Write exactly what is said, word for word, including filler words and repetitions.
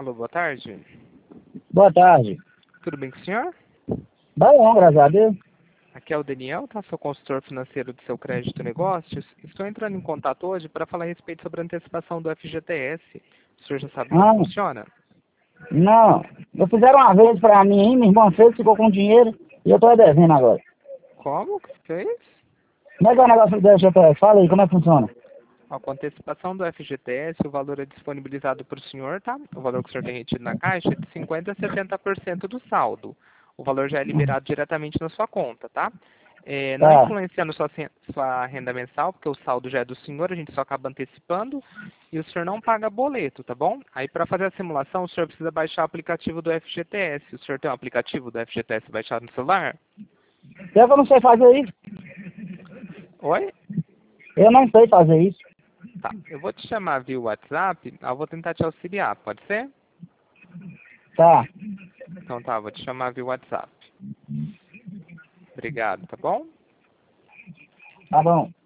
Alô, boa tarde. Boa tarde. Tudo bem com o senhor? Bom, graças a Deus. Aqui é o Daniel, tá? Sou consultor financeiro do seu crédito e negócios. Estou entrando em contato hoje para falar a respeito sobre a antecipação do F G T S. O senhor já sabe como Ah, funciona? não. Eu fizeram uma vez pra mim, hein? Minha irmã fez, ficou com dinheiro e eu tô devendo agora. Como que fez? Como é que é o negócio do G P S? Fala aí, como é que funciona? Ó, com a antecipação do F G T S, o valor é disponibilizado para o senhor, tá? O valor que o senhor tem retido na caixa é de cinquenta por cento a setenta por cento do saldo. O valor já é liberado diretamente na sua conta, tá? É, não Tá. influenciando sua, sen- sua renda mensal, porque o saldo já é do senhor, a gente só acaba antecipando e o senhor não paga boleto, tá bom? Aí para fazer a simulação, o senhor precisa baixar o aplicativo do F G T S. O senhor tem um aplicativo do F G T S baixado no celular? Eu não sei fazer isso. Oi? Eu não sei fazer isso. Tá, eu vou te chamar via WhatsApp, aí eu vou tentar te auxiliar, pode ser? Tá. Então tá, vou te chamar via WhatsApp. Obrigado, tá bom? Tá bom.